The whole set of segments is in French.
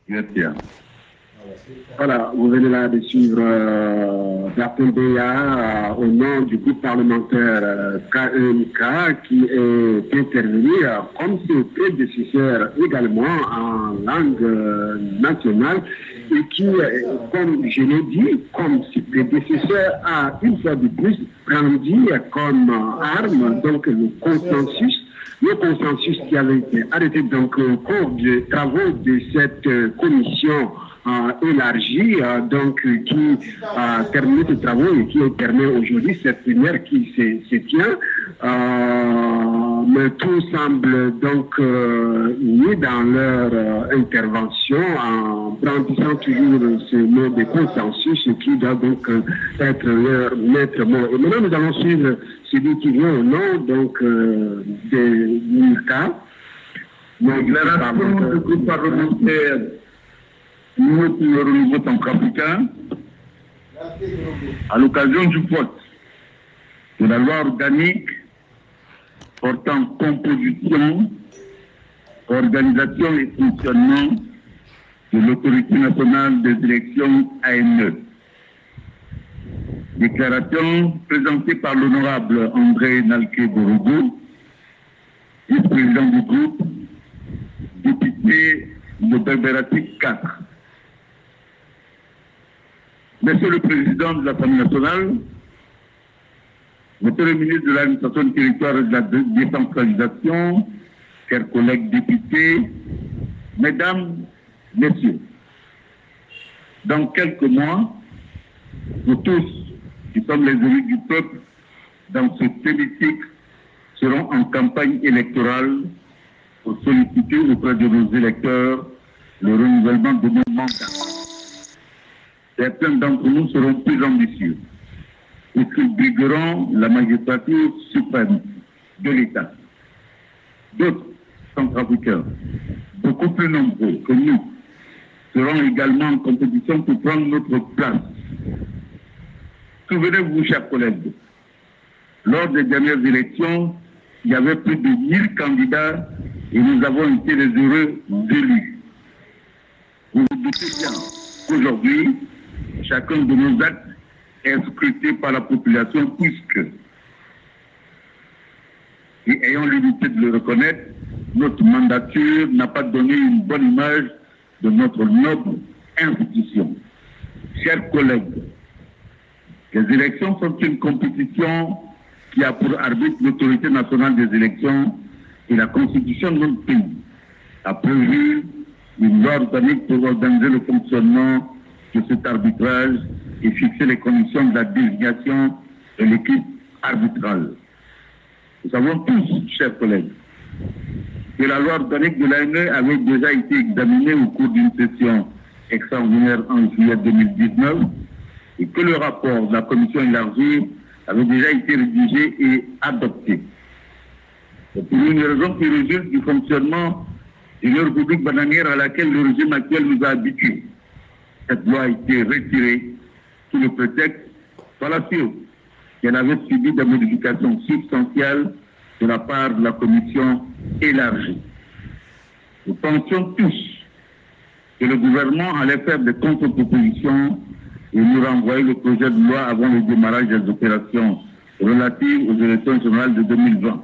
Merci. Voilà, vous venez là de suivre Bertrand Béa au nom du groupe parlementaire KENK qui est intervenu comme ses prédécesseurs également en langue nationale et qui, comme je l'ai dit, comme ses prédécesseurs, a une fois de plus brandi comme arme donc le consensus qui avait été arrêté donc au cours des travaux de cette commission élargie, donc qui a terminé ses travaux et qui permet aujourd'hui cette plénière qui se tient. Mais tout semble donc lié dans leur intervention en brandissant toujours ce mot de consensus qui doit donc être leur maître mot. Et maintenant nous allons suivre celui qui vient au nom donc de Milka. Déclaration du groupe parlementaire Union pour le renouveau centrafricain à l'occasion du vote de la loi organique portant composition, organisation et fonctionnement de l'autorité nationale des élections ANE. Déclaration présentée par l'honorable André Nalké Borogo, vice-président du groupe, député de Berberatic 4. Monsieur le Président de l'Assemblée nationale, Monsieur le ministre de l'Administration du territoire et de la décentralisation, chers collègues députés, Mesdames, Messieurs, dans quelques mois, nous tous, qui sommes les élus du peuple, dans ce hémicycle, serons en campagne électorale pour solliciter auprès de nos électeurs le renouvellement de nos mandats. Certains d'entre nous seront plus ambitieux et qu'ils brigueront la magistrature suprême de l'État. D'autres centrafricains, beaucoup plus nombreux que nous, seront également en compétition pour prendre notre place. Souvenez-vous, chers collègues, lors des dernières élections, il y avait plus de 1000 candidats et nous avons été les heureux élus. Vous vous doutez bien qu'aujourd'hui, chacun de nos actes est scruté par la population puisque, et ayant l'unité de le reconnaître, notre mandature n'a pas donné une bonne image de notre noble institution. Chers collègues, les élections sont une compétition qui a pour arbitre l'autorité nationale des élections et la constitution de notre pays a prévu une loi organique pour organiser le fonctionnement de cet arbitrage et fixer les conditions de la désignation de l'équipe arbitrale. Nous savons tous, chers collègues, que la loi organique de l'ANE avait déjà été examinée au cours d'une session extraordinaire en juillet 2019 et que le rapport de la commission élargie avait déjà été rédigé et adopté. Et pour une raison qui résulte du fonctionnement d'une république bananière à laquelle le régime actuel nous a habitués, cette loi a été retirée sous le prétexte, voilà sûr, qu'elle avait subi des modifications substantielles de la part de la commission élargie. Nous pensions tous que le gouvernement allait faire des contre-propositions et nous renvoyer le projet de loi avant le démarrage des opérations relatives aux élections générales de 2020.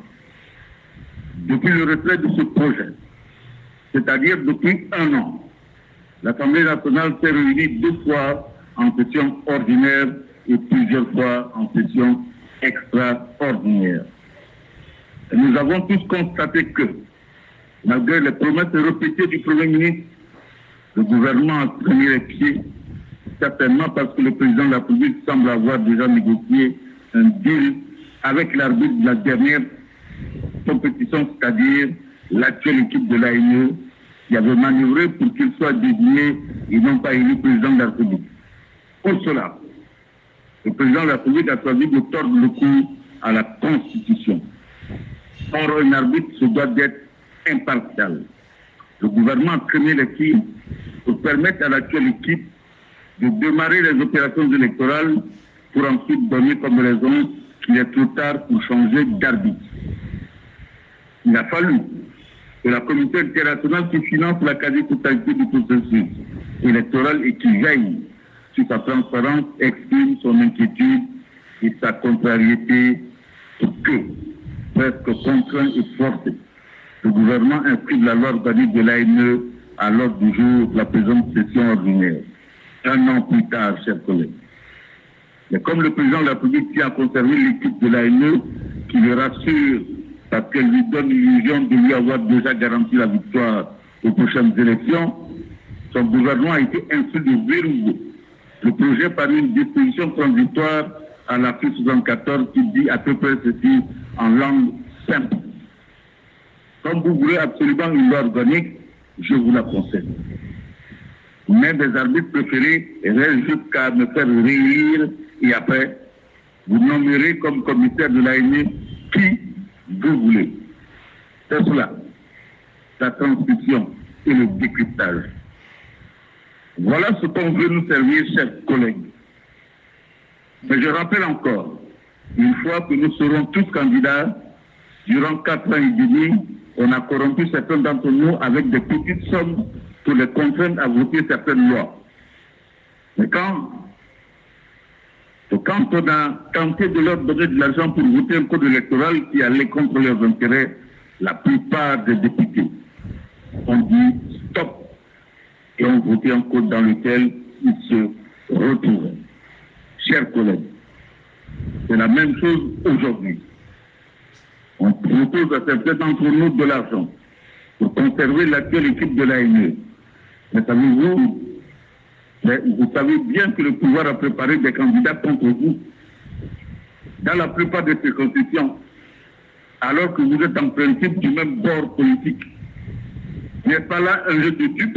Depuis le retrait de ce projet, c'est-à-dire depuis 1 an, l'Assemblée nationale s'est réunie 2 fois en session ordinaire et plusieurs fois en session extraordinaire. Et nous avons tous constaté que, malgré les promesses répétées du Premier ministre, le gouvernement a traîné les pieds, certainement parce que le président de la République semble avoir déjà négocié un deal avec l'arbitre de la dernière compétition, c'est-à-dire l'actuelle équipe de l'ANE, qui avait manœuvré pour qu'il soit désigné et non pas élu président de la République. Pour cela, le président de la République a choisi de tordre le cou à la Constitution. Or, un arbitre se doit d'être impartial. Le gouvernement a traîné les pieds pour permettre à l'actuelle équipe de démarrer les opérations électorales pour ensuite donner comme raison qu'il est trop tard pour changer d'arbitre. Il a fallu de la communauté internationale qui finance la quasi-totalité du processus électoral et qui veille sur sa transparence, exprime son inquiétude et sa contrariété pour que, presque contraint et forcé, le gouvernement inscrive la loi organique de l'ANE à l'ordre du jour de la présente session ordinaire. Un an plus tard, chers collègues. Mais comme le président de la République tient à conserver l'équipe de l'ANE, qui le rassure parce qu'elle lui donne l'illusion de lui avoir déjà garanti la victoire aux prochaines élections, son gouvernement a été instruit de verrouiller le projet par une disposition transitoire à l'article 74 qui dit à peu près ceci en langue simple. Comme vous voulez absolument une loi organique, je vous la conseille. Mais des arbitres préférés restent jusqu'à me faire rire et après, vous nommerez comme commissaire de l'ANE qui vous voulez. C'est cela, la transmission et le décryptage. Voilà ce qu'on veut nous servir, chers collègues. Mais je rappelle encore, une fois que nous serons tous candidats, durant 4 ans et demi, on a corrompu certains d'entre nous avec des petites sommes pour les contraindre à voter certaines lois. Mais quand on a tenté de leur donner de l'argent pour voter un code électoral qui allait contre leurs intérêts, la plupart des députés ont dit stop et ont voté un code dans lequel ils se retrouvaient. Chers collègues, c'est la même chose aujourd'hui. On propose à certains d'entre nous de l'argent pour conserver l'actuelle équipe de l'ANE. Mais vous savez bien que le pouvoir a préparé des candidats contre vous dans la plupart des circonscriptions, alors que vous êtes en principe du même bord politique. N'est pas là un jeu de dupes?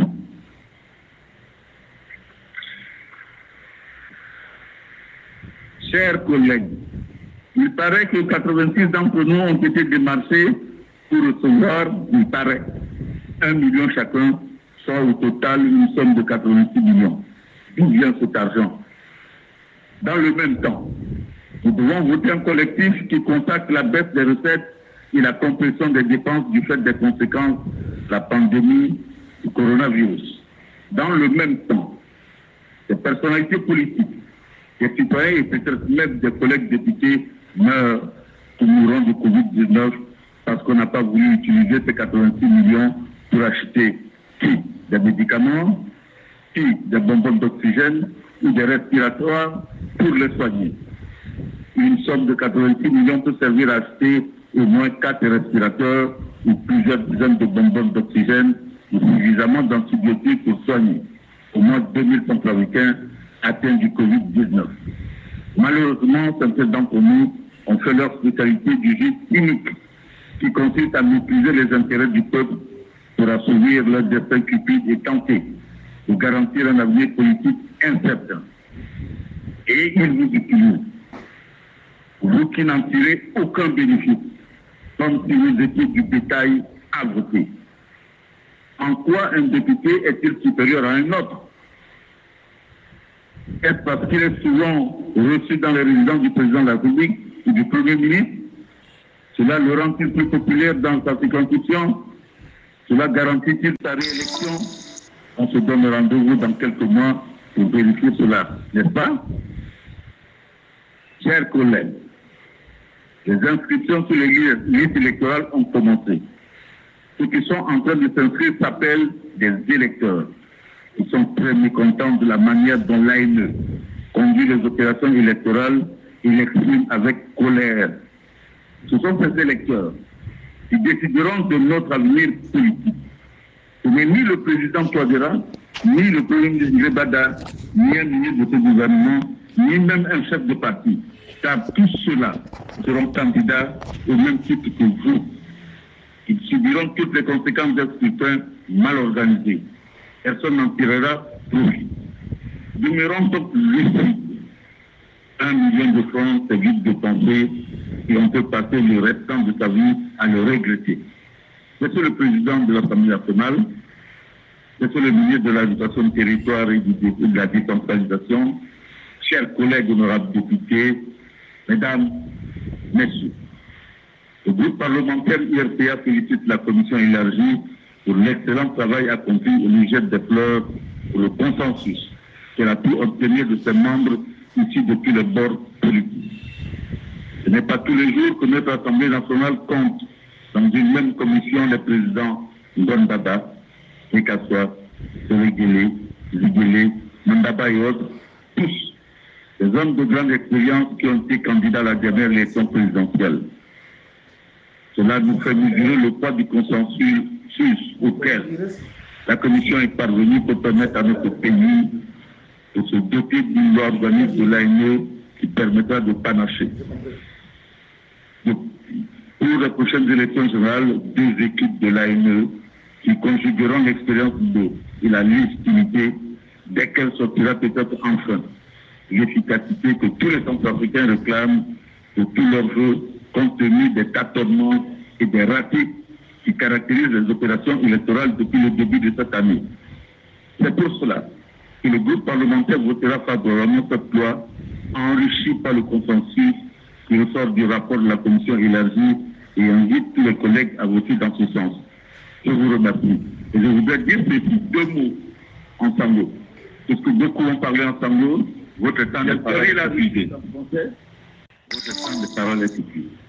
Chers collègues, il paraît que 86 d'entre nous ont été démarchés pour recevoir, il paraît, 1 million chacun, soit au total une somme de 86 millions. D'où vient cet argent? Dans le même temps, nous devons voter un collectif qui consacre la baisse des recettes et la compression des dépenses du fait des conséquences de la pandémie du coronavirus. Dans le même temps, des personnalités politiques, des citoyens et peut-être même des collègues députés meurent ou mourront de Covid-19 parce qu'on n'a pas voulu utiliser ces 86 millions pour acheter qui? Des médicaments, qui? Des bonbons d'oxygène ou des respiratoires pour les soigner. Une somme de 86 millions peut servir à acheter au moins 4 respirateurs ou plusieurs dizaines de bonbons d'oxygène ou suffisamment d'antibiotiques pour soigner au moins 2000 centrafricains atteints du Covid-19. Malheureusement, certains d'entre nous ont fait leur spécialité du geste unique qui consiste à mépriser les intérêts du peuple pour assouvir leur destin cupide et tenter de garantir un avenir politique incertain. Et ils vous utilisent, vous qui n'en tirez aucun bénéfice, comme si vous étiez du bétail à voter. En quoi un député est-il supérieur à un autre? Est-ce parce qu'il est souvent reçu dans les résidences du président de la République ou du Premier ministre? Cela le rend-il plus populaire dans sa circonscription? Cela garantit-il sa réélection? On se donne rendez-vous dans quelques mois pour vérifier cela, n'est-ce pas? Chers collègues, les inscriptions sur les listes électorales ont commencé. Ceux qui sont en train de s'inscrire s'appellent des électeurs. Ils sont très mécontents de la manière dont l'ANE conduit les opérations électorales et l'expriment avec colère. Ce sont ces électeurs qui décideront de notre avenir politique. Ce n'est ni le président Touadéra, ni le premier ministre Bada, ni un ministre de ce gouvernement, ni même un chef de parti. Car tous ceux-là seront candidats au même titre que vous. Ils subiront toutes les conséquences d'un scrutin mal organisé. Personne n'en tirera profit. Demeurons donc lucides. 1 million de francs, c'est vite dépensé et on peut passer le restant de sa vie à le regretter. Monsieur le Président de l'Assemblée nationale, Monsieur le ministre de l'Administration du territoire et de la décentralisation, chers collègues honorables députés, Mesdames, Messieurs, Le groupe parlementaire IRPA félicite la commission élargie pour l'excellent travail accompli et lui jette des fleurs pour le consensus qu'elle a pu obtenir de ses membres ici depuis le bord politique. Ce n'est pas tous les jours que notre Assemblée nationale compte dans une même commission les présidents Ngondaba, Nekaswa, Seregele, Zigele, Mandaba et autres, tous des hommes de grande expérience qui ont été candidats à la dernière élection présidentielle. Cela nous fait mesurer le poids du consensus auquel la Commission est parvenue pour permettre à notre pays de se doter d'une loi organique de l'ANE qui permettra de panacher. Pour les prochaines élections générales, 2 équipes de l'ANE qui conjugueront l'expérience et la légitimité dès qu'elle sortira peut-être enfin l'efficacité que tous les Centrafricains réclament de tous leurs jeux compte tenu des tâtonnements et des ratés qui caractérisent les opérations électorales depuis le début de cette année. C'est pour cela que le groupe parlementaire votera favorablement cette loi enrichie par le consensus qui ressort du rapport de la commission élargie et invite tous les collègues à voter dans ce sens. Je vous remercie. Et je voudrais dire ceci, 2 mots en sanglot. Parce que beaucoup ont parlé en sanglot, votre temps de parole est épuisé. Votre temps de parole est épuisé.